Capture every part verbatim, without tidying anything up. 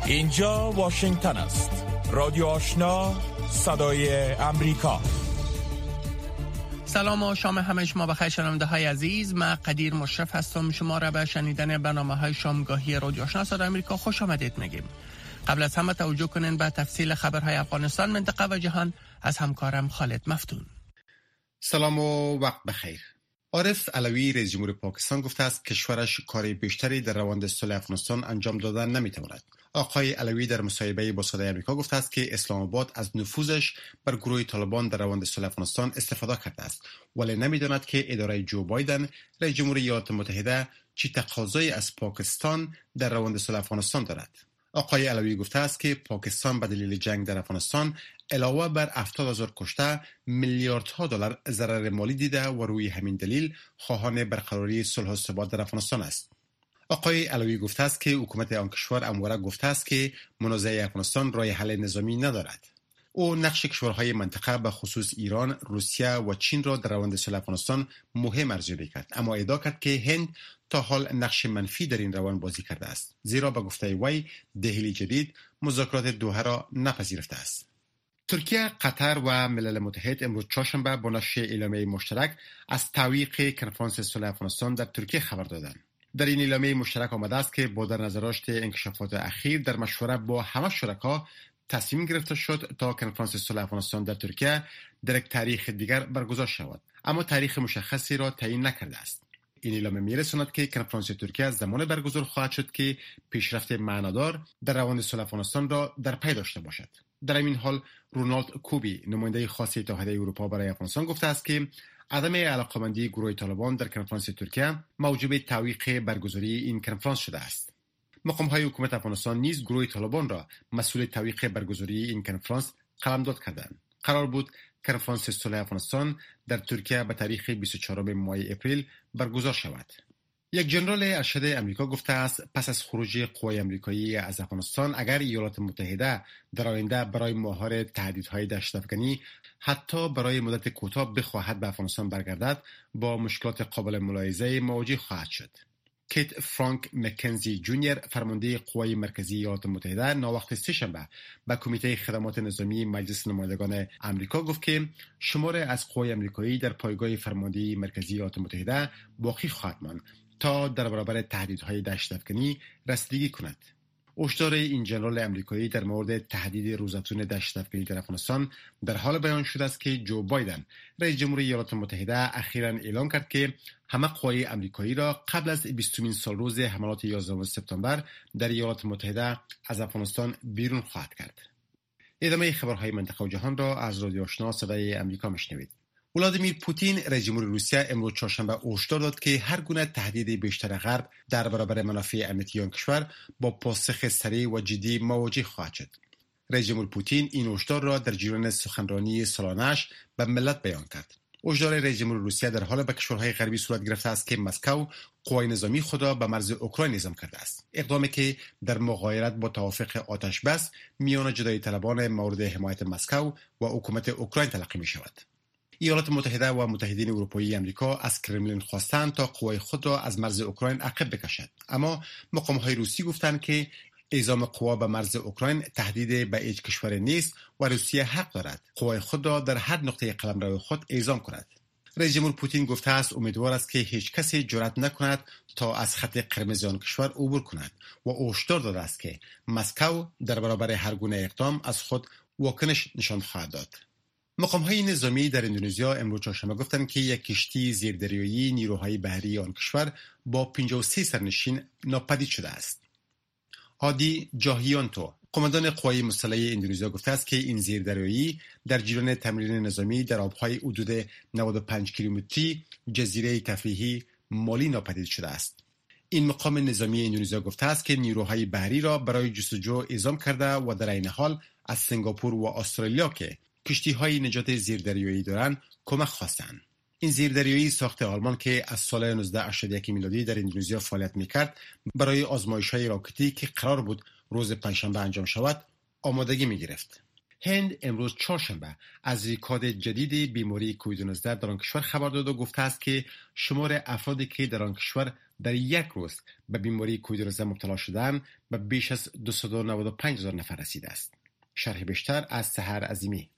اینجا واشنگتن است. رادیو آشنا، صدای امریکا. سلام و شام همه شما بخیر شنونده های عزیز. من قدیر مشرف هستم. شما را به شنیدن برنامه های شامگاهی رادیو آشنا صدای امریکا خوش آمدید میگیم. قبل از همه توجه کنین به تفصیل خبرهای افغانستان، منطقه و جهان از همکارم خالد مفتون. سلام و وقت بخیر. عارف علوی رئیس جمهور پاکستان گفته است کشورش کار بیشتری در روند صلح افغانستان انجام دادن نمیتواند. آقای علوی در مصاحبه با صدای آمریکا گفته است که اسلام آباد از نفوذش بر گروه طالبان در روند صلح افغانستان استفاده کرده است، ولی نمیداند که اداره جو بایدن رئیس جمهور ایالات متحده چه تقاضایی از پاکستان در روند صلح افغانستان دارد. آقای علوی گفته است که پاکستان به دلیل جنگ در افغانستان علاوه بر هفتاد هزار کشته میلیاردها دلار ضرر مالی دیده و روی همین دلیل خواهان برقراری صلح و ثبات در افغانستان است. آقای علوی گفته است که حکومت آن کشور همواره گفته است که منازعه افغانستان راه حل نظامی ندارد. او نقش کشورهای منطقه به خصوص ایران، روسیه و چین را در روند صلح افغانستان مهم ارزیابی کرد، اما ادعا کرد که هند تا حال نقش منفی در این روند بازی کرده است، زیرا به گفته وی دهلی جدید مذاکرات دوحه را نپذیرفته است. ترکیه، قطر و ملل متحد امروز چهارشنبه با نشر اعلامیه مشترک از تعویق کنفرانس صلح افغانستان در ترکیه خبر دادند. در این اعلامیه مشترک آمده است که با در نظر داشت انکشافات اخیر در مشوره با همه شرکا تصمیم گرفته شد تا کنفرانس صلح افغانستان در ترکیه در یک تاریخ دیگر برگزار شود، اما تاریخ مشخصی را تعیین نکرده است. این اعلامیه می‌رساند که کنفرانس ترکیه زمان برگزار خواهد شد که پیشرفت معنادار در روند صلح افغانستان را در پی داشته باشد. در این حال رونالد کوبی، نماینده خاص اتحادیه اروپا برای افغانستان، گفته است که عدم علاقه‌مندی گروه طالبان در کنفرانس ترکیه موجب تعویق برگزاری این کنفرانس شده است. مقام‌های حکومت افغانستان نیز گروه طالبان را مسئول تعویق برگزاری این کنفرانس قلمداد کردند. قرار بود کنفرانس صلح افغانستان در ترکیه به تاریخ بیست و چهارم ماه اپریل برگزار شود. یک ژنرال ارشد امریکا گفته است پس از خروج قوای آمریکایی از افغانستان، اگر ایالات متحده در آینده برای مهار تهدیدهای دشت‌افکنی حتی برای مدت کوتاه بخواهد به افغانستان برگردد، با مشکلات قابل ملاحظه مواجه خواهد شد. کیت فرانک مکنزی جونیور، فرمانده قوای مرکزی ایالات متحده، ناوقت سه‌شنبه به کمیته خدمات نظامی مجلس نمایندگان آمریکا گفت که شمار از قوای آمریکایی در پایگاه فرماندهی مرکزی ایالات متحده باقی خواهد ماند تا در برابر تهدیدهای دشت‌افکنی رسیدگی کند. هشدار این ژنرال آمریکایی در مورد تهدید روزافزون دشت‌افکنی در افغانستان در حال بیان شده است که جو بایدن رئیس جمهور ایالات متحده اخیراً اعلام کرد که همه قوای آمریکایی را قبل از بیستمین سالروز حملات یازدهم سپتامبر در ایالات متحده از افغانستان بیرون خواهد کرد. ادامه خبرهای منطقه و جهان را از رادیو آشنا صدای امریکا میشنوید. ولادیمیر پوتین رئیس جمهور روسیه امروز چهارشنبه هشدار داد که هر گونه تهدید بیشتر غرب در برابر منافع امنیتی آن کشور با پاسخ سریع و جدی مواجه خواهد شد. رئیس جمهور پوتین این هشدار را در جریان سخنرانی سالانه‌اش به ملت بیان کرد. هشدار رئیس جمهور روسیه در حال به کشورهای غربی صورت گرفته است که مسکو قوای نظامی خود را به مرز اوکراین نظام کرده است، اقدامی که در مغایرت با توافق آتش بس میان جدایی طلبان مورد حمایت مسکو و حکومت اوکراین تلقی می شود. ایالات متحده و متحدین اروپایی امریکا از کرملین خواستند تا قوای خود را از مرز اوکراین عقب بکشد، اما مقام‌های روسی گفتند که اعزام قوا به مرز اوکراین تهدید به هیچ کشور نیست و روسیه حق دارد قوای خود را در هر نقطه قلمرو خود اعزام کند. رئیس جمهور پوتین گفته است امیدوار است که هیچ کسی جرأت نکند تا از خط قرمز آن کشور عبور کند و هشدار داده است که مسکو در برابر هر گونه اقدام از خود واکنش نشان خواهد داد. مقام‌های نظامی در اندونزیا امروز چهارشنبه گفتند که یک کشتی زیردریایی نیروهای بحری آن کشور با پنجاه و سه سرنشین ناپدید شده است. هادی جاهیانتو، قماندان قوای مسلح اندونزیا، گفته است که این زیردریایی در جریان تمرین نظامی در آبهای حدود نود و پنج کیلومتری جزیره تفریحی مالی ناپدید شده است. این مقام نظامی اندونزیا گفته است که نیروهای بحری را برای جستجو اعزام کرده و در این حال از سنگاپور و استرالیا که کشتی‌های نجات زیردریایی دارند کمک خواستند. این زیردریایی ساخت آلمان که از سال نوزده هشتاد و یک میلادی در اندونزیا فعالیت می‌کرد، برای آزمایش‌های راکتی که قرار بود روز پنجشنبه انجام شود آمادگی می‌گرفت. هند امروز چهارشنبه از ریکورد جدید بیماری کووید نوزده در آن کشور خبر داد و گفته است که شمار افرادی که در آن کشور در یک روز به بیماری کووید نوزده مبتلا شدن به بیش از دویست و نود و پنج هزار نفر رسیده است. شرح بیشتر از سحر عظیمی.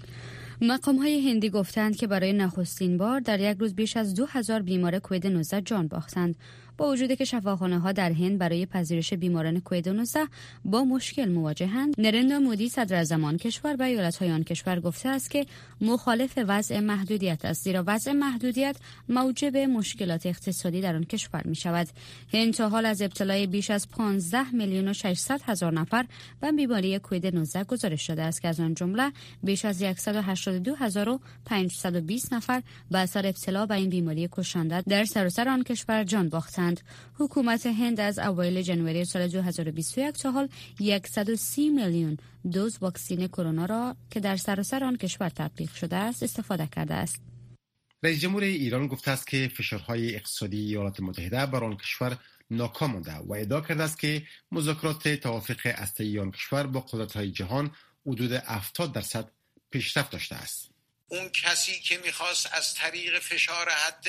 مقام‌های هندی گفتند که برای نخستین بار در یک روز بیش از دو هزار بیمار کووید نوزده جان باختند. با وجودی که شفاخانه‌ها در هند برای پذیرش بیماران کووید نوزده با مشکل مواجهند، نریندرا مودی صدراعظم آن کشور به ایالت‌های آن کشور گفته است که مخالف وضع محدودیت است، زیرا وضع محدودیت موجب مشکلات اقتصادی در آن کشور می‌شود. هند تا حال از ابتلای بیش از پانزده میلیون و ششصد هزار نفر به بیماری کووید نوزده گزارش شده است که از آن جمله بیش از صد و هشتاد و دو هزار و پانصد و بیست نفر به اثر ابتلا به این بیماری کشنده در سراسر آن کشور جان باختند. حکومت هند از اوایل ژانویه سال دو هزار و بیست و یک تا حال صد و سی میلیون دوز واکسن کرونا را که در سراسر آن کشور تطبیق شده است استفاده کرده است. رئیس جمهور ایران گفته است که فشارهای اقتصادی ایالات متحده بر آن کشور ناکام مانده و ادعا کرده است که مذاکرات توافق هسته‌ای آن کشور با قدرت‌های جهان حدود هفتاد درصد پیشرفت داشته است. اون کسی که میخواست از طریق فشار حد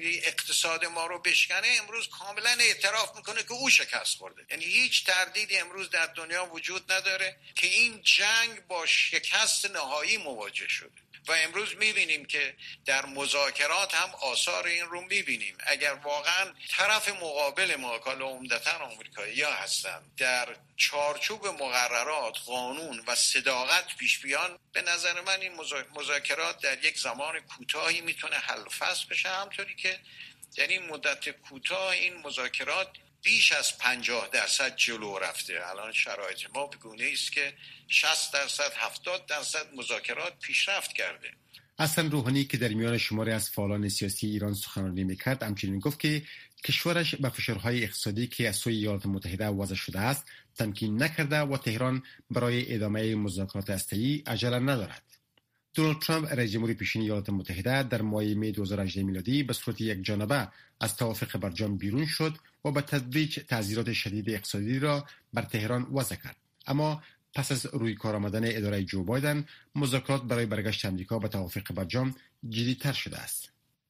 اقتصاد ما رو بشکنه امروز کاملا اعتراف میکنه که او شکست خورده. یعنی هیچ تردیدی امروز در دنیا وجود نداره که این جنگ با شکست نهایی مواجه شده و امروز میبینیم که در مذاکرات هم آثار این رو میبینیم. اگر واقعا طرف مقابل ما که عمدتاً آمریکایی‌ها هستن در چارچوب مقررات، قانون و صداقت پیش بیان، به نظر من این مذاکرات در یک زمان کوتاهی میتونه حل و فصل بشه. همطوری که در این مدت کوتاه این مذاکرات بیش از پنجاه درصد جلو رفته. الان شرایط ما به گونه‌ای است که شصت درصد هفتاد درصد مذاکرات پیشرفت کرده. حسن روحانی که در میان شماری از فعالان سیاسی ایران سخنرانی میکرد همچنین گفت که کشورش به فشارهای اقتصادی که از سوی ایالات متحده وضع شده است تمکین نکرده و تهران برای ادامه مذاکرات هسته‌ای عجله ندارد. دونالد ترامپ رئیس جمهور پیشین ایالات متحده در ماه می دو هزار و هجده میلادی به صورت یک جانبه از توافق برجام بیرون شد و به تدریج تعزیرات شدید اقتصادی را بر تهران وضع کرد. اما پس از روی کار آمدن اداره جو بایدن مذاکرات برای برگشت آمریکا به توافق برجام جدی‌تر شده است.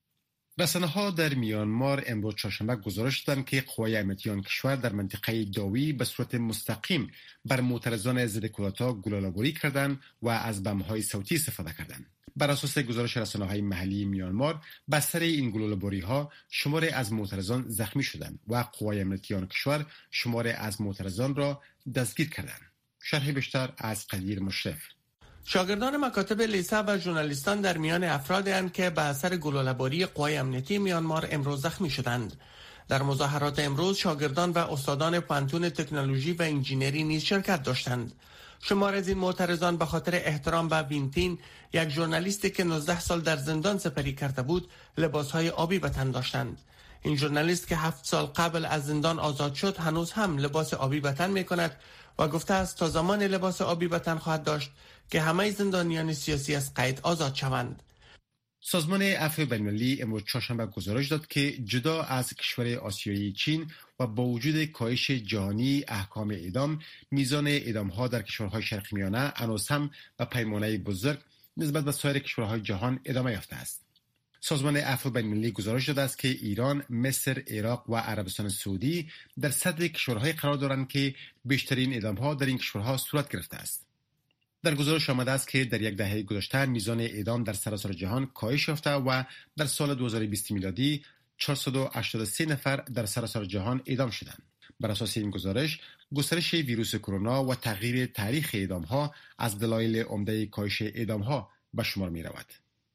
رسانه‌ها در میانمار امروز چهارشنبه گزارش دادند که قوای امنیتی آن کشور در منطقه داوی به صورت مستقیم بر معترضان ضد کودتا گلوله‌باری کردند و از بمب‌های صوتی استفاده کردند. بر اساس گزارش رسانه‌های محلی میانمار، بستر این گلوله‌باری‌ها شماری از معترضان زخمی شدند و قوای امنیتی آن کشور شماری از معترضان را دستگیر کردند. شرح بیشتر از قدیر مشرف. شاگردان مکاتب لیسه و ژورنالیستان در میان افرادی هستند که به اثر گلوله‌باری قوای امنیتی میانمار امروز زخمی شدند. در مظاهرات امروز شاگردان و استادان پانتون تکنولوژی و انجینری نیز شرکت داشتند. شمار از این معترضان به خاطر احترام به وینتین، یک ژورنالیستی که نوزده سال در زندان سپری کرده بود، لباسهای آبی به تن داشتند. این ژورنالیست که هفت سال قبل از زندان آزاد شد هنوز هم لباس آبی به تن می‌کند و گفته است تا زمان لباس آبی به تن خواهد داشت که همه زندانیان سیاسی از قید آزاد شوند. سازمان عفو بین‌المللی امروز چهارشنبه گزارش داد که جدا از کشور آسیایی چین و با وجود کاهش جهانی احکام اعدام، میزان اعدام‌ها در کشورهای شرق میانه هنوز هم به پیمانه بزرگ نسبت به سایر کشورهای جهان ادامه یافته است. سازمان عفو بین‌المللی گزارش داده است که ایران، مصر، عراق و عربستان سعودی در صدر کشورهای قرار دارند که بیشترین اعدام‌ها در این کشورها صورت گرفته است. در گزارش آمده است که در یک دهه گذشته میزان اعدام در سراسر جهان کاهش یافته و در سال دو هزار و بیست میلادی چهارصد و هشتاد و سه نفر در سراسر جهان اعدام شدند. بر اساس این گزارش، گسترش ویروس کرونا و تغییر تاریخ اعدام‌ها از دلایل عمده کاهش اعدام‌ها به شمار می‌رود.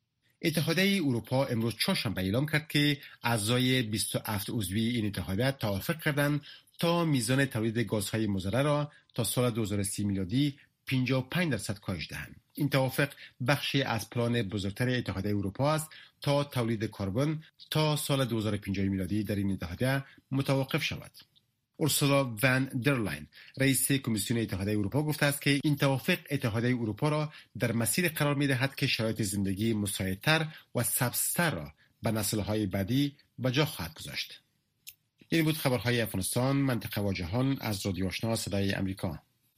اتحادیه اروپا امروز چهارشنبه اعلام کرد که اعضای بیست و هفت عضوی این اتحادیه توافق کردند تا میزان تولید گازهای مضر را تا سال دو هزار و سی میلادی پنجاه و پنج درصد کاهش دهند. این توافق بخشی از پلان بزرگتر اتحادیه اروپا است تا تولید کربن تا سال دو هزار و پنجاه میلادی در این اتحادیه متوقف شود. اورسولا وان در لاین، رئیس کمیسیون اتحادیه اروپا، گفته است که این توافق اتحادیه اروپا را در مسیر قرار می‌دهد که شرایط زندگی مساعدتر و سبزتر را به نسل‌های بعدی به جا خواهد گذاشت. این بود خبرهای افغانستان، منطقه و جهان از رادیو آشنا صدای امریکا.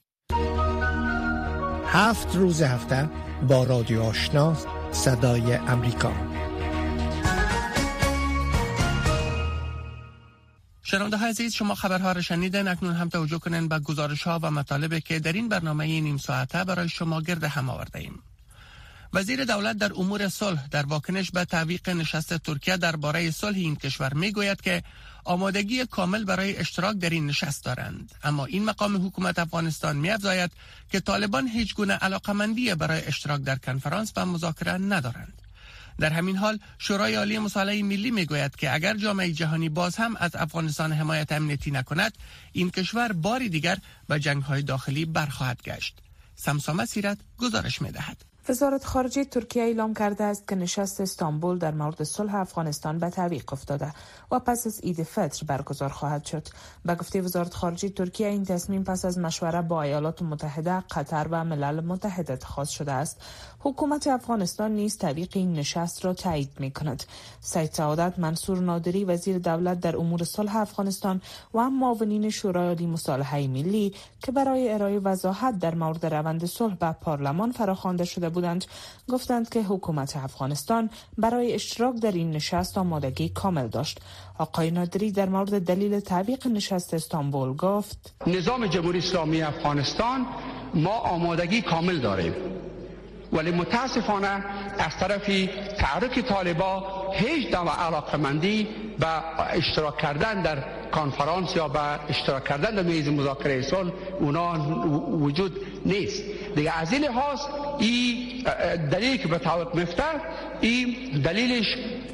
هفت روز هفته با رادیو آشنا صدای امریکا. شنونده های عزیز، شما خبرها را شنیدن. اکنون هم توجه کنین به گزارش ها و مطالبی که در این برنامه نیم ساعته برای شما گرد هم آورده ایم. وزیر دولت در امور صلح در واکنش به تعویق نشست ترکیه درباره صلح این کشور میگوید که آمادگی کامل برای اشتراک در این نشست دارند، اما این مقام حکومت افغانستان می‌افزاید که طالبان هیچ گونه علاقمندی برای اشتراک در کنفرانس و مذاکره ندارند. در همین حال شورای عالی مصالحه ملی میگوید که اگر جامعه جهانی باز هم از افغانستان حمایت امنیتی نکند، این کشور باری دیگر به جنگ‌های داخلی برخواهد گشت. سمسامه سیرت گزارش می‌دهد. وزارت خارجه ترکیه اعلام کرده است که نشست استانبول در مورد صلح افغانستان به تعویق افتاده و پس از عید فطر برگزار خواهد شد. به گفته وزارت خارجه ترکیه، این تصمیم پس از مشوره با ایالات متحده، قطر و ملل متحد اتخاذ شده است. حکومت افغانستان نیز تعویق این نشست را تایید می‌کند. سید سعادت منصور نادری، وزیر دولت در امور صلح افغانستان و معاونین شورای عالی مصالحه ملی که برای ارائه وضاحت در مورد روند صلح به پارلمان فراخوانده شده بودند، گفتند که حکومت افغانستان برای اشتراک در این نشست آمادگی کامل داشت. آقای نادری در مورد دلیل تعویق نشست استانبول گفت: نظام جمهوری اسلامی افغانستان ما آمادگی کامل داریم، ولی متاسفانه از طرف تحریک طالبان هیچ نوع علاقمندی به اشتراک کردن در کنفرانس یا به اشتراک کردن در میز مذاکره صلح اونا وجود نیست. دیگه از این لحاظ این دلیلی که به تعویق میفته، این دلیلش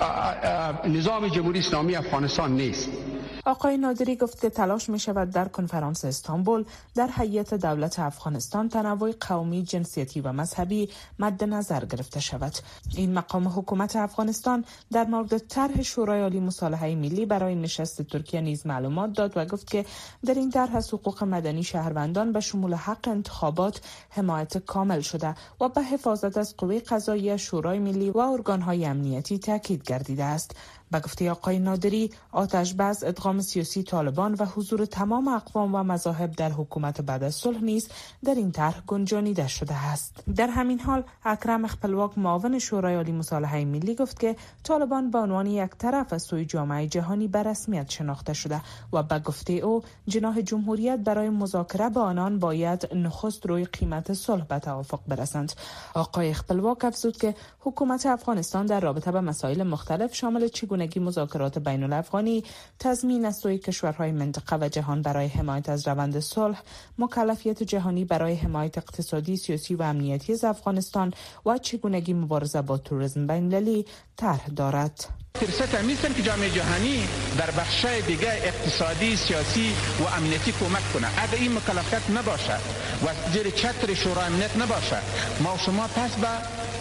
نظام جمهوری اسلامی افغانستان نیست. آقای نادری گفت که تلاش می شود در کنفرانس استانبول در هیئت دولت افغانستان تنوع قومی، جنسیتی و مذهبی مد نظر گرفته شود. این مقام حکومت افغانستان در مورد طرح شورای عالی مصالحه ملی برای نشست ترکیه نیز معلومات داد و گفت که در این طرح از حقوق مدنی شهروندان به شمول حق انتخابات حمایت کامل شده و به حفاظت از قوه قضاییه، شورای ملی و ارگان‌های امنیتی تاکید گردیده است. به گفته آقای نادری، آتش بس، ادغام سیاسی طالبان و حضور تمام اقوام و مذاهب در حکومت بعد از صلح نیز در این طرح گنجانیده شده است. در همین حال اکرم خپلواک، معاون شورای عالی مصالحه ملی، گفت که طالبان به عنوان یک طرف از سوی جامعه جهانی به رسمیت شناخته شده و به گفته او جناح جمهوریت برای مذاکره با آنان باید نخست روی قیمت صلح به توافق برسند. آقای خپلواک افزود که حکومت افغانستان در رابطه با مسائل مختلف شامل چگونه نگی مذاکرات بین الافغانی، تضمین از سوی کشورهای منطقه و جهان برای حمایت از روند صلح، مکلفیت جهانی برای حمایت اقتصادی، سیاسی و امنیتی از افغانستان و چگونگی مبارزه با تروریسم بین المللی طرح دارد. فرصت همیستن که جامعه جهانی در بخشای دیگه اقتصادی، سیاسی و امنیتی کمک کنه. اگه این مکلفیت نباشه و زیر چتر شورای امنیت نباشه، ما و شما پس به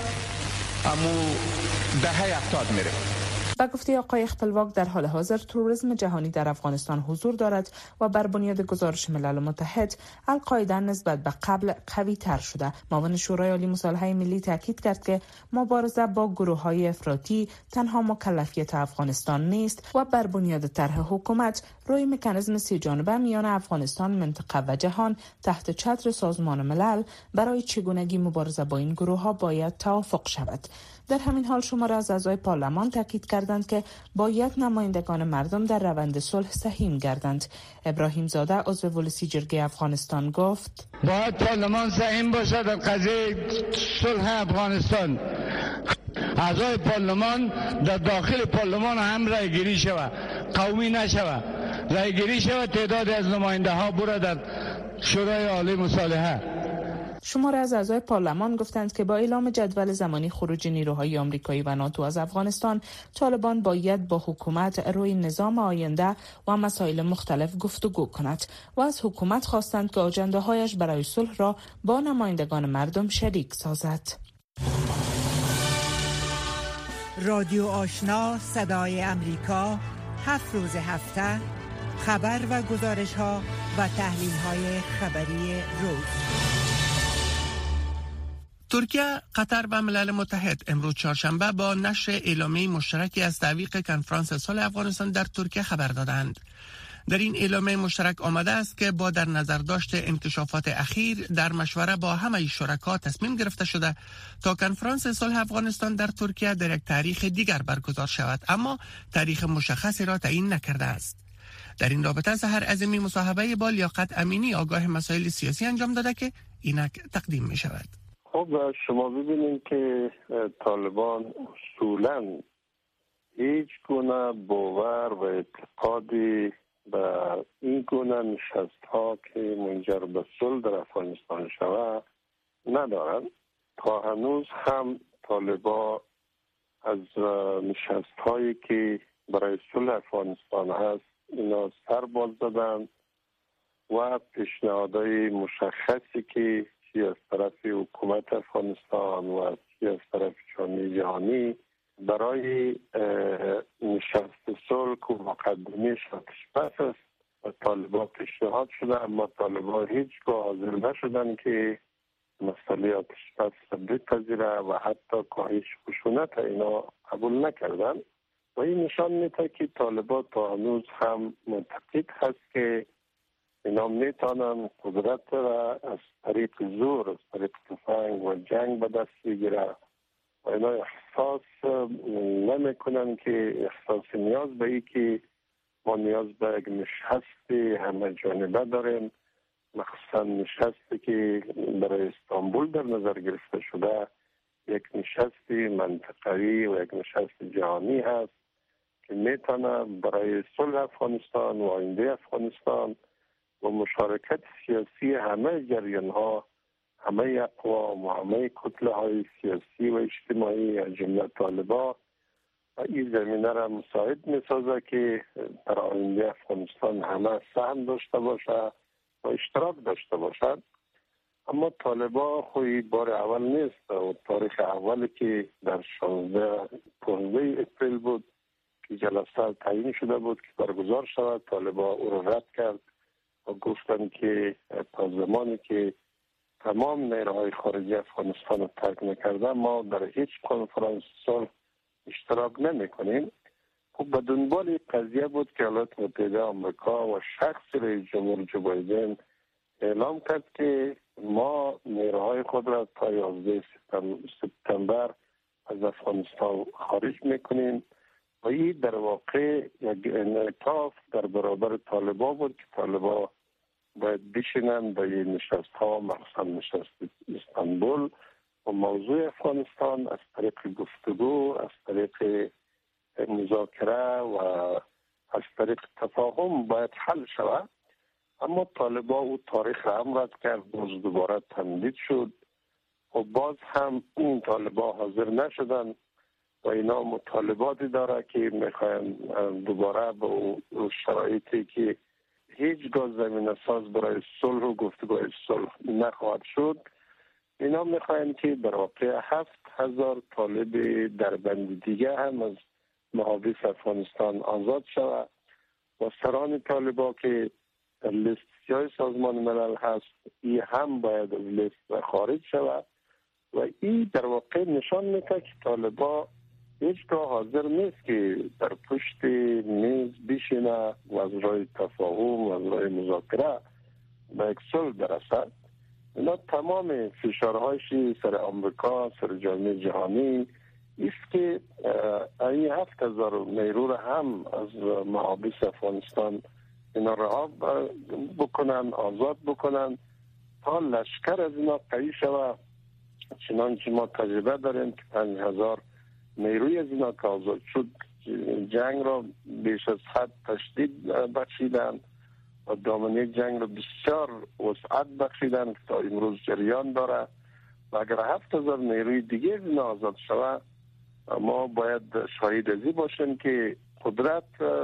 امو دهه هفتاد میره. به گفته آقای خپلواک، در حال حاضر توریسم جهانی در افغانستان حضور دارد و بر بنیاد گزارش ملل متحد القاعده نسبت به قبل قوی تر شده. معاون شورای عالی مصالحه ملی تاکید کرد که مبارزه با گروه‌های افراطی تنها مکلفیت افغانستان نیست و بر بنیاد طرح حکومت روی مکانیزم سی جانبه میان افغانستان، منطقه و جهان تحت چتر سازمان ملل برای چگونگی مبارزه با این گروه‌ها باید توافق شود. در همین حال شماره از اعضای پارلمان تاکید کردند که باید نمایندگان مردم در روند صلح سهیم گردند. ابراهیم زاده، عضو ولسی جرگه افغانستان، گفت: باید پارلمان سهیم باشد در قضیه صلح افغانستان. اعضای پارلمان در داخل پارلمان هم رای گیری شود، قومی نشود، رای گیری شود، تعداد از نماینده ها برای در شورای عالی مصالحه. شماره از اعضای پارلمان گفتند که با اعلام جدول زمانی خروج نیروهای آمریکایی و ناتو از افغانستان، طالبان باید با حکومت روی نظام آینده و مسائل مختلف گفتگو کند و از حکومت خواستند که آجنده هایش برای صلح را با نمایندگان مردم شریک سازد. رادیو آشنا، صدای امریکا، هفت روز هفته، خبر و گزارش ها و تحلیل های خبری روز. ترکیه، قطر و ملل متحد امروز چهارشنبه با نشر اعلامیه مشترکی از تعویق کنفرانس صلح افغانستان در ترکیه خبر دادند. در این اعلامیه مشترک آمده است که با در نظر داشت انکشافات اخیر در مشوره با همه شرکا تصمیم گرفته شده تا کنفرانس صلح افغانستان در ترکیه در یک تاریخ دیگر برگزار شود، اما تاریخ مشخصی را تعیین نکرده است. در این رابطه سحر عظیمی مصاحبه با لیاقت امینی آگاه مسائل سیاسی انجام داده که اینک تقدیم می شود. خب شما ببینید که طالبان اصولاً هیچ گونه باور و اعتقادی به این گونه نشست ها که منجر به صلح در افغانستان شود ندارند. تا هنوز هم طالبان از نشست هایی که برای صلح افغانستان هست اینا سر باز دادن و پیشنهادهای مشخصی که چی از طرف حکومت افغانستان و چی از طرف جامعه جهانی برای نشست صلح که مقدمه آتش بس است و طالبان پیشنهاد شده، اما طالبان هیچگاه حاضر نشدن که مسئله آتش بس بپذیره و حتی کاهش خشونت اینا قبول نکردن و این نشان میده که طالبان تا هنوز هم معتقد هست که اینا میتونن قدرت را از طریق زور، از طریق تفنگ و جنگ به دست بگیره و اینا احساس نمیکنن که احساس نیاز به ای که ما نیاز به یک نشست همه جانبه داریم، مخصوصا نشستی که برای استانبول در نظر گرفته شده یک نشست منطقه‌ای و یک نشست جهانی هست که میتونه برای صلح افغانستان و آینده افغانستان و مشارکت سیاسی همه جریان ها، همه اقوام و همه کتله های سیاسی و اجتماعی از جمله طالبان و این زمینه را مساعد می سازه که در آینده افغانستان همه سهم داشته باشه و اشتراک داشته باشد. اما طالبان خوی بار اول نیست و تاریخ اولی که در شانزده پانزده اپریل بود که جلسه تعیین شده بود که برگزار شود، طالبان او را رد کرد و گفتن که تا زمانی که تمام نیروهای خارجی افغانستان رو ترک نکرده ما در هیچ کنفرانس صلح اشتراک نمی کنیم. خب به دنبال قضیه بود که ایالات متحده آمریکا و شخص رئیس جمهور جو بایدن اعلام کرد که ما نیروهای خود را تا یازده سپتامبر از افغانستان خارج میکنیم و این در واقع یک انعطاف در برابر طالبان بود که طالبان باید بشینن با این نشست ها، مخصوصا نشست استانبول و موضوع افغانستان از طریق گفتگو، از طریق مذاکره و از طریق تفاهم باید حل شود. اما طالبان او تاریخ را هم رد کرد، باز دوباره تمدید شد و باز هم این طالبان حاضر نشدن و اینا مطالباتی داره که میخواین دوباره با او شرایطی که هیچگاه زمینه ساز برای صلح و گفتگوی صلح نخواهد شد، اینا میخواین که در واقع هفت هزار طالب در بند دیگه هم از محابس افغانستان آزاد شود و سران طالبان که در لیست سیاه سازمان ملل هست ای هم باید از لیست خارج شود و این در واقع نشان میده که طالبان هیچگاه حاضر نیست که در پشت میز بشینه و از راه تفاهم و از راه مذاکره به یک صلح برسد. اینا تمام فشارهایشی سر آمریکا، سر جامعه جهانی است که این هفت هزار نیرو را هم از محابس افغانستان اینا رها بکنن، آزاد بکنن تا لشکر از اینا قوی شود. چنانچه ما تجربه داریم که پنج هزار نیروی از اینا که آزاد شد جنگ را بیش از حد تشدید بخشیدن و دامنه جنگ را بسیار وسعت بخشیدن که تا امروز جریان داره و اگر هفت هزار نیروی دیگه از اینا آزاد شود ما باید شاهد ازی باشیم که قدرت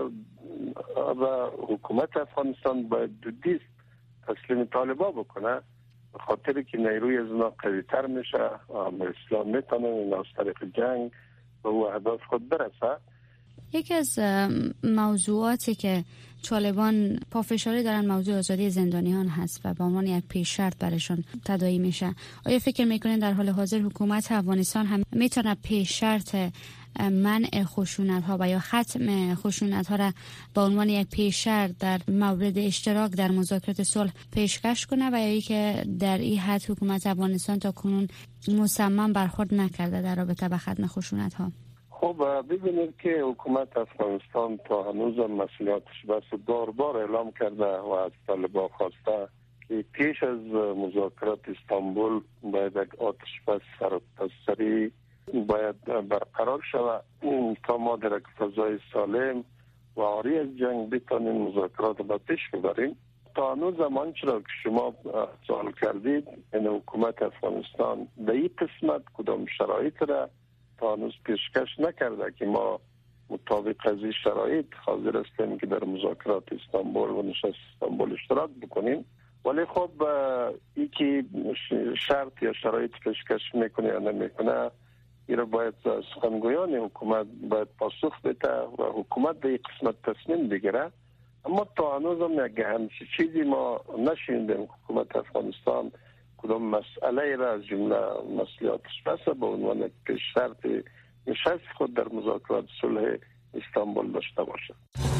و حکومت افغانستان باید دو دیست تسلیم طالبان بکنه به خاطر که نیروی از اینا قوی تر میشه و اسلام میتونه این از طریق جنگ به او اهداف خود برسه. یکی از موضوعاتی که طالبان پافشاری دارن موضوع آزادی زندانیان هست و به عنوان یک پیش شرط برشان تداعی میشه. آیا فکر میکنین در حال حاضر حکومت افغانستان هم میتونه پیش شرط منع خشونت ها و یا ختم خشونت ها را به عنوان یک پیش شرط در مورد اشتراک در مذاکرات صلح پیشکش کنه و یا ای که در این حد حکومت افغانستان تا کنون مصمم برخورد نکرده در رابطه با ختم خشونت ها؟ خب ببینید که حکومت افغانستان تا هنوز مسئولیتش بس دار بار اعلام کرده و از طالبان خواسته که پیش از مذاکرات استانبول باید یک آتش بس سراسری باید برقرار شود تا ما در یک فضای سالم و عاری از جنگ بتانیم مذاکرات را پیش ببریم. تا هنوز زمان چرا که شما سوال کردید این حکومت افغانستان به این قسمت کدام شرایط را تا هنوز پیشکش نکرده که ما مطابق از این شرایط حاضر هستیم که در مذاکرات استانبول و نشست استانبول اشتراک بکنیم. ولی خب ای که شرط یا شرایط پیشکش میکنه یا نمیکنه این را باید سخنگویان حکومت باید پاسخ بده و حکومت به این قسمت تصمیم بگیره. اما تا هنوز هم یک همچی چیزی ما نشیندیم حکومت افغانستان کدام مسئله را از جمله مسئولیتش بس به عنوان پیش شرط نشست خود در مذاکرات صلح استانبول داشته باشد.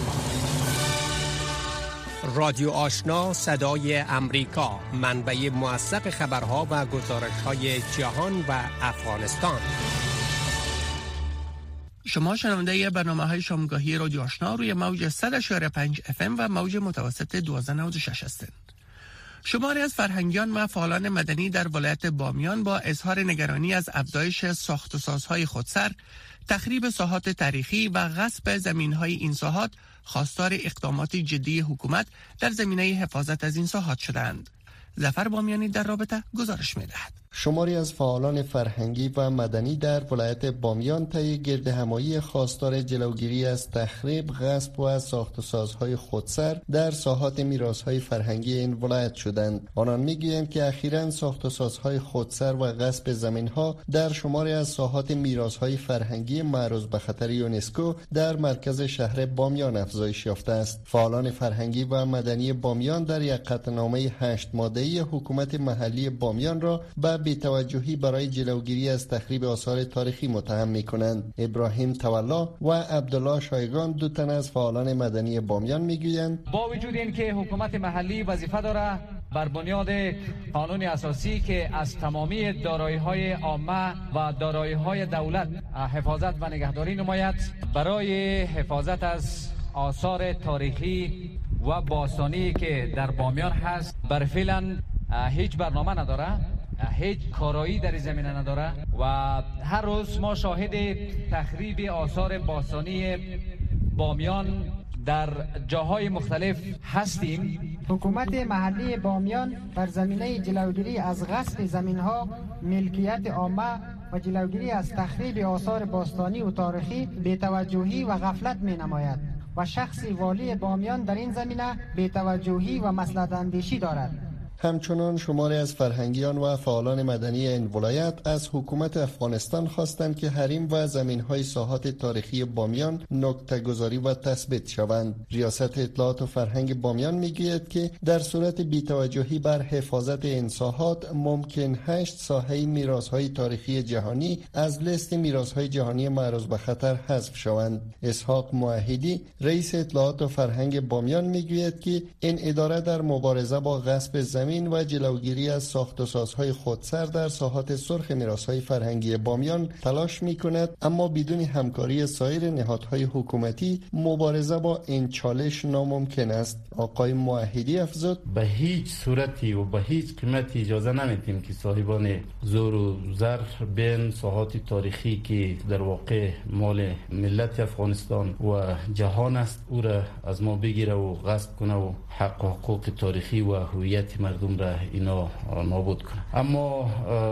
رادیو آشنا صدای امریکا، منبع موثق خبرها و گزارش‌های جهان و افغانستان. شما شنونده برنامه‌های شامگاهی رادیو آشنا روی موج صد و شش و پنج اف ام و موج متوسط دوازده نود و شش هستند. شماری از فرهنگیان و فعالان مدنی در ولایت بامیان با اظهار نگرانی از افزایش ساخت و سازهای خودسر، تخریب ساحات تاریخی و غصب زمین‌های این ساحات خواستار اقدامات جدی حکومت در زمینه حفاظت از این ساحات شدند. ظفر بامیانی در رابطه گزارش می‌دهد. شماری از فعالان فرهنگی و مدنی در ولایت بامیان طی گردهمایی خواستار جلوگیری از تخریب، غصب و از ساخت و سازهای خودسر در ساحات میراث‌های فرهنگی این ولایت شدند. آنان میگویند که اخیراً ساخت و سازهای خودسر و غصب زمین‌ها در شماری از ساحات میراث‌های فرهنگی معروض به خطر یونسکو در مرکز شهر بامیان افزایش یافته است. فعالان فرهنگی و مدنی بامیان در یک قطعنامه هشت ماده‌ای حکومت محلی بامیان را به بی‌توجهی برای جلوگیری از تخریب آثار تاریخی متهم می‌کنند. ابراهیم تولا و عبدالله شایگان، دو تن از فعالان مدنی بامیان، می‌گویند با وجود اینکه حکومت محلی وظیفه داره بر بنیاد قانون اساسی که از تمامی دارایی‌های عامه و دارایی‌های دولت حفاظت و نگهداری نماید، برای حفاظت از آثار تاریخی و باستانی که در بامیان هست بر فعلا هیچ برنامه نداره، هیچ کارایی در زمینه نداره و هر روز ما شاهد تخریب آثار باستانی بامیان در جاهای مختلف هستیم. حکومت محلی بامیان در زمینه جلوگیری از غصب زمین‌ها، ملکیت عامه و جلوگیری از تخریب آثار باستانی و تاریخی بی‌توجهی و غفلت می‌نماید و شخص والی بامیان در این زمینه بی‌توجهی و مصلحت اندیشی دارد. همچنان شماری از فرهنگیان و فعالان مدنی این ولایت از حکومت افغانستان خواستند که حریم و زمین‌های ساحات تاریخی بامیان نکته گذاری و تثبیت شوند. ریاست اطلاعات و فرهنگ بامیان میگوید که در صورت بی‌توجهی بر حفاظت این ساحات ممکن هشت ساحه میراث‌های تاریخی جهانی از لیست میراث‌های جهانی معروض به خطر حذف شوند. اسحاق موحدی، رئیس اطلاعات و فرهنگ بامیان، میگوید که این اداره در مبارزه با غصب زمین و جلوگیری از ساخت و سازهای خودسر در ساحات سرخ میراث‌های فرهنگی بامیان تلاش می‌کند، اما بدون همکاری سایر نهادهای حکومتی مبارزه با این چالش ناممکن است. آقای موحدی افزود: به هیچ صورتی و به هیچ قیمتی اجازه نمیدیم که صاحبان زور و زر بین ساحات تاریخی که در واقع مال ملت افغانستان و جهان است او را از ما بگیره و غصب کنه و حق و حقوق تاریخی و هویت مردم را اینا نابود کنه. اما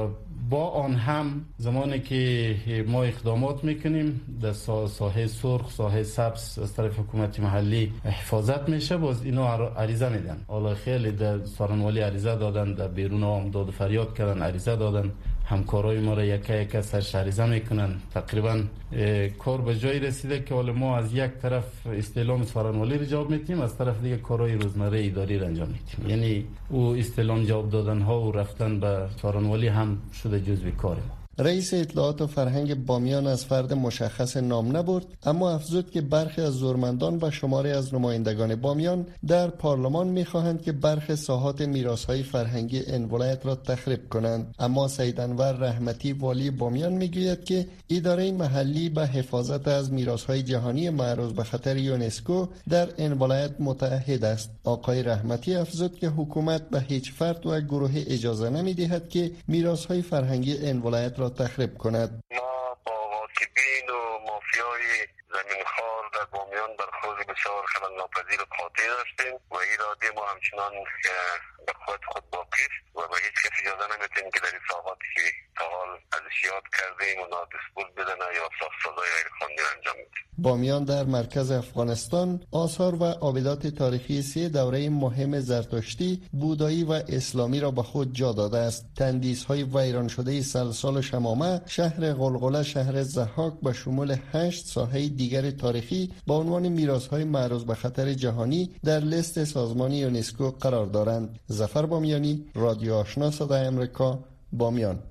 با آن هم زمانی که ما اقدامات میکنیم در ساحه سرخ، ساحه سبز از طرف حکومت محلی حفاظت میشه، باز اینا عریضه میدن. حالا خیلی در سارنوالی عریضه دادن، در بیرون هم داد و فریاد کردن، عریضه دادن، همکارای ما را یکه یکه سرش عریضه میکنن. تقریبا کار به جایی رسیده که حالا ما از یک طرف استعلام سارنوالی را جواب میدیم، از طرف دیگه کارهای روزمره اداری را انجام میدیم. یعنی او استعلام جواب دادن ها و رفتن به سارنوالی هم شده جزو کار ما. رئیس اطلاعات و فرهنگ بامیان از فرد مشخص نام نبرد، اما افزود که برخی از زورمندان و شماری از نمایندگان بامیان در پارلمان می‌خواهند که برخی ساحات میراث‌های فرهنگی این ولایت را تخریب کنند. اما سید انور رحمتی والی بامیان میگوید که اداره محلی به حفاظت از میراث‌های جهانی معرض به خطر یونسکو در این ولایت متعهد است. آقای رحمتی افزود که حکومت به هیچ فرد و گروه اجازه نمی‌دهد که میراث‌های فرهنگی این ولایت را تخریب کند. ما با غاصبین و مافیای زمینخوار در بامیان برخورد بسیار خلل ناپذیر و قاطع داشتیم و اراده ما همچنان به خود خود باقی است و به هیچ کس اجازه نمیدیم که در این ساحاتی که تا حال ازش یاد کردیم و نادسپول بدنه یا ساخت سازای غیرقانونی انجام میده. بامیان در مرکز افغانستان آثار و آبدات تاریخی سه دوره مهم زرتشتی، بودایی و اسلامی را به خود جا داده است. تندیس‌های ویران شده سلسال و شمامه، شهر غلغله، شهر ضحاک به شمول هشت ساحه دیگر تاریخی با عنوان میراث‌های معرض به خطر جهانی در لیست سازمان یونسکو قرار دارند. ظفر بامیانی، رادیو آشنا صدای امریکا، بامیان.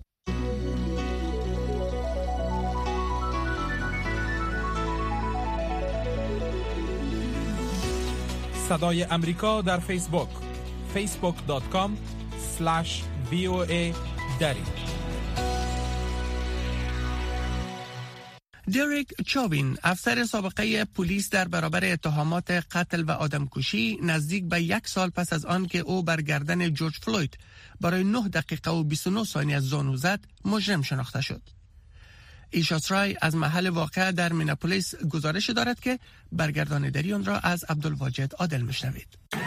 صدای امریکا در فیسبوک فیسبوک دات کام اسلش وی او ای دری. دریک چاوین، افسر سابقه پلیس در برابر اتهامات قتل و آدمکشی، نزدیک به یک سال پس از آن که او بر گردن جورج فلوید برای نه دقیقه و بیست و نه ثانیه زانو زد، مجرم شناخته شد. ایشاسرای از محل واقعه در میناپولیس گزارش دارد که برگرداندگی آن را از عبدالواجد عادل میشنوید.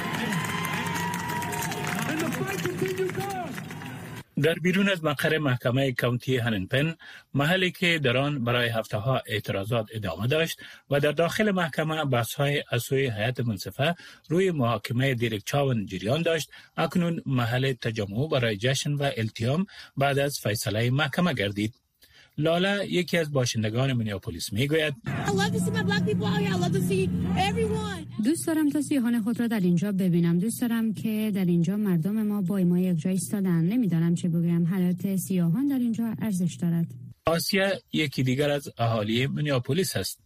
در بیرون از مقر محکمه کانتی هننپن، محلی که در آن برای هفته ها اعتراضات ادامه داشت و در داخل محکمه بحث های از سوی هیئت منصفه روی محاکمه دریک چاوین جریان داشت، اکنون محل تجمع برای جشن و التیام بعد از فیصله محکمه گردید. لاله، یکی از باشندگان مینیاپولیس، میگوید دوست دارم تا سیاهان خود را در اینجا ببینم. دوست دارم که در اینجا مردم ما با ما یک جای ایستادن. نمیدانم چه بگویم. حیات سیاهان در اینجا ارزش دارد. آسیا یکی دیگر از اهالی مینیاپولیس است.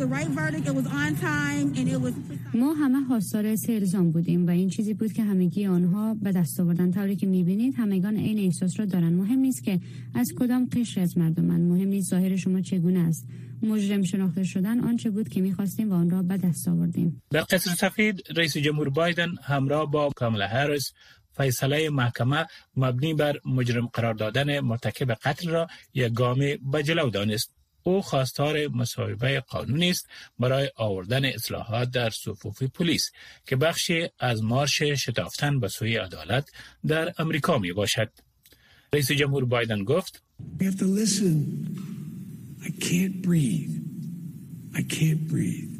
ما همه حاصل سه الزام بودیم و این چیزی بود که همگی آنها به دست آوردن. طوری که میبینید همگان این احساس را دارن. مهم نیست که از کدام قشر از مردمن، مهم نیست ظاهر شما چگونه است. مجرم شناخته شدن آنچه بود که میخواستیم و آن را به دست آوردیم. در قصر سفید، رئیس جمهور بایدن همراه با کامالا هریس فیصله محکمه مبنی بر مجرم قرار دادن مرتکب قتل را یک گام به جلو دانست. او خواستار مصوبه قانونی است برای آوردن اصلاحات در صفوف پلیس که بخشی از مارش شتافتن به سوی عدالت در امریکا می باشد. رئیس جمهور بایدن گفت: We have to listen. I can't breathe. I can't breathe.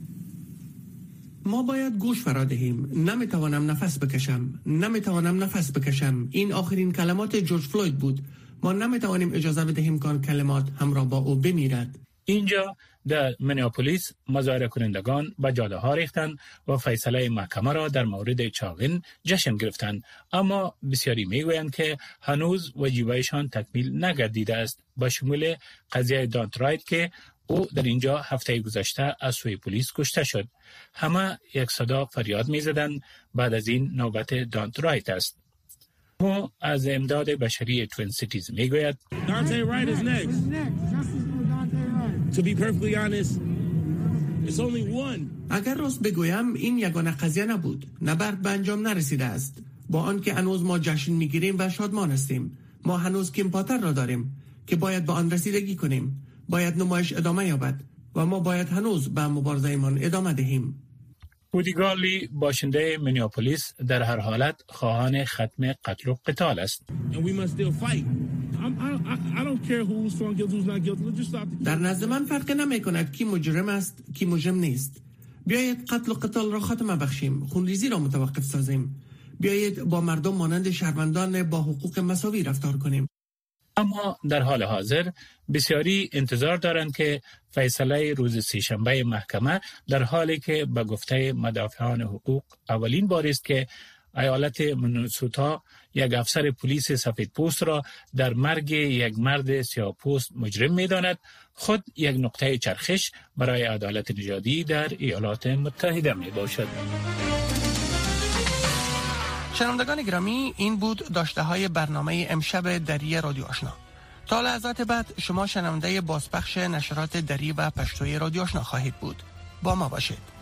ما باید گوش فرا دهیم. نمیتوانم نفس بکشم. نمیتوانم نفس بکشم. این آخرین کلمات جورج فلوید بود. ما نمیتوانیم اجازه بدهیم که آن کلمات همراه با او بمیرد. اینجا در مینیاپولیس مظاهره کنندگان به جاده ها ریختند و فیصله محکمه را در مورد چاوین جشن گرفتند، اما بسیاری میگویند که هنوز وجیبهشان تکمیل نگردیده است، به شمول قضیه دانت رایت که او در اینجا هفته گذشته از سوی پلیس کشته شد. همه یک صدا فریاد میزدند بعد از این نوبت دانت رایت است. او از امداد بشری توین سیتیز میگوید: Dante Wright is next. To be perfectly honest, it's only one. اگر راست بگویم این یگانه قضیه نبود. نبرد به انجام نرسیده است. با آنکه هنوز ما جشن میگیریم و شادمان هستیم، ما هنوز کیم پاتر را داریم که باید به آن رسیدگی کنیم. باید نمایش ادامه یابد و ما باید هنوز به مبارزه‌مان ادامه دهیم. وودی گارلی، باشنده مینیاپولیس، در هر حالت خواهان ختم قتل و قتال است. در نزد من فرق نمی کند کی مجرم است کی مجرم نیست. بیایید قتل و قتال را خاتمه بخشیم، خونریزی را متوقف سازیم. بیایید با مردم مانند شهروندان با حقوق مساوی رفتار کنیم. اما در حال حاضر بسیاری انتظار دارند که فیصله روز سه‌شنبه محکمه، در حالی که به گفته مدافعان حقوق اولین بار است که ایالت منسوتا یک افسر پلیس سفید پوست را در مرگ یک مرد سیاه پوست مجرم می داند، خود یک نقطه چرخش برای عدالت نژادی در ایالات متحده می باشد. شنوندگان گرامی، این بود داشته های برنامه امشب دری رادیو آشنا. تا لحظات بعد شما شنونده بازپخش نشرات دری و پشتوی رادیو آشنا خواهید بود. با ما باشید.